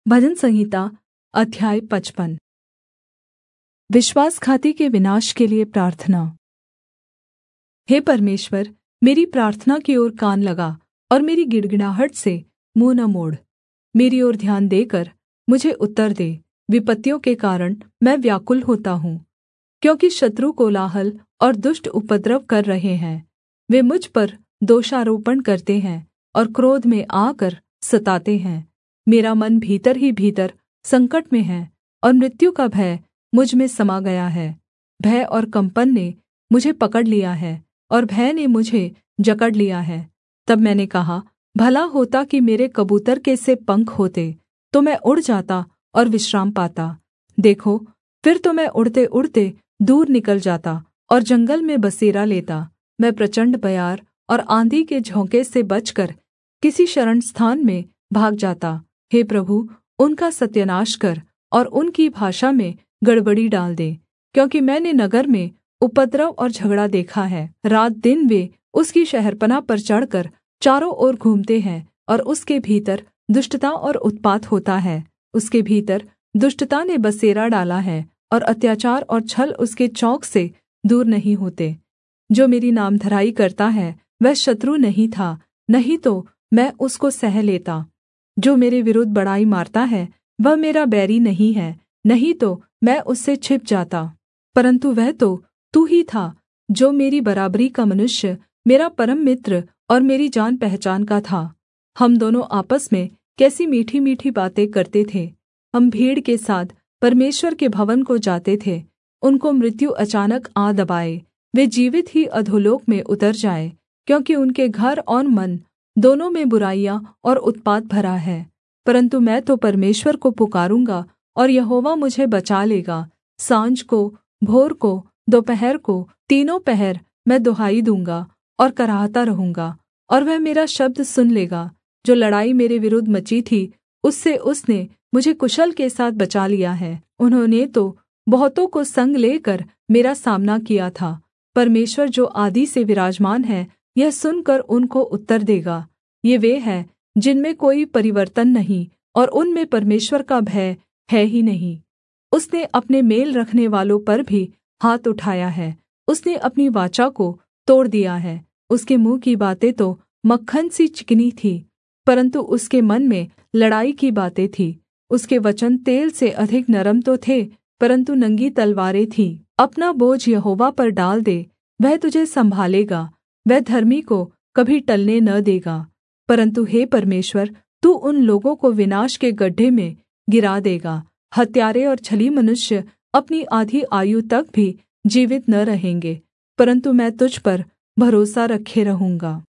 भजन संहिता अध्याय 55। विश्वासघाती के विनाश के लिए प्रार्थना। हे परमेश्वर, मेरी प्रार्थना की ओर कान लगा और मेरी गिड़गिड़ाहट से मुँह न मोड़। मेरी ओर ध्यान देकर मुझे उत्तर दे। विपत्तियों के कारण मैं व्याकुल होता हूँ, क्योंकि शत्रु कोलाहल और दुष्ट उपद्रव कर रहे हैं। वे मुझ पर दोषारोपण करते हैं और क्रोध में आकर सताते हैं। मेरा मन भीतर ही भीतर संकट में है और मृत्यु का भय मुझ में समा गया है। भय और कंपन ने मुझे पकड़ लिया है और भय ने मुझे जकड़ लिया है। तब मैंने कहा, भला होता कि मेरे कबूतर के से पंख होते, तो मैं उड़ जाता और विश्राम पाता। देखो, फिर तो मैं उड़ते उड़ते दूर निकल जाता और जंगल में बसेरा लेता। मैं प्रचण्ड बयार और आँधी के झोंके से बचकर किसी शरणस्थान में भाग जाता। हे प्रभु, उनका सत्यानाश कर और उनकी भाषा में गड़बड़ी डाल दे, क्योंकि मैंने नगर में उपद्रव और झगड़ा देखा है। रात दिन वे उसकी शहरपनाह पर चढ़कर चारों ओर घूमते हैं और उसके भीतर दुष्टता और उत्पात होता है। उसके भीतर दुष्टता ने बसेरा डाला है और अत्याचार और छल उसके चौक से दूर नहीं होते। जो मेरी नामधराई करता है वह शत्रु नहीं था, नहीं तो मैं उसको सह लेता। जो मेरे विरुद्ध बड़ाई मारता है वह मेरा बैरी नहीं है, नहीं तो मैं उससे छिप जाता। परन्तु वह तो तू ही था, जो मेरी बराबरी का मनुष्य, मेरा परम मित्र और मेरी जान पहचान का था। हम दोनों आपस में कैसी मीठी मीठी बातें करते थे। हम भीड़ के साथ परमेश्वर के भवन को जाते थे। उनको मृत्यु अचानक आ दबाए, वे जीवित ही अधोलोक में उतर जाए, क्योंकि उनके घर और मन दोनों में बुराइयाँ और उत्पात भरा है। परन्तु मैं तो परमेश्वर को पुकारूँगा और यहोवा मुझे बचा लेगा। साँझ को, भोर को, दोपहर को, तीनों पहर मैं दुहाई दूँगा और कराहता रहूँगा, और वह मेरा शब्द सुन लेगा। जो लड़ाई मेरे विरुद्ध मची थी, उससे उसने मुझे कुशल के साथ बचा लिया है। उन्होंने तो बहुतों को संग लेकर मेरा सामना किया था। परमेश्वर जो आदि से विराजमान है, यह सुनकर उनको उत्तर देगा। ये वे हैं जिनमें कोई परिवर्तन नहीं और उनमें परमेश्वर का भय है ही नहीं। उसने अपने मेल रखने वालों पर भी हाथ उठाया है। उसने अपनी वाचा को तोड़ दिया है। उसके मुँह की बातें तो मक्खन सी चिकनी थी, परन्तु उसके मन में लड़ाई की बातें थी। उसके वचन तेल से अधिक नरम तो थे, परन्तु नंगी तलवारें थीं। अपना बोझ यहोवा पर डाल दे, वह तुझे संभालेगा। वह धर्मी को कभी टलने न देगा। परन्तु हे परमेश्वर, तू उन लोगों को विनाश के गड्ढे में गिरा देगा। हत्यारे और छली मनुष्य अपनी आधी आयु तक भी जीवित न रहेंगे, परन्तु मैं तुझ पर भरोसा रखे रहूँगा।